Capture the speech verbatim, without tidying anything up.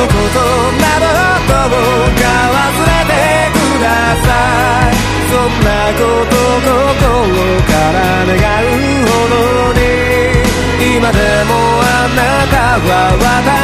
のことなどどうか忘れてください。そんなこと心から願うほどに今でもあなたは私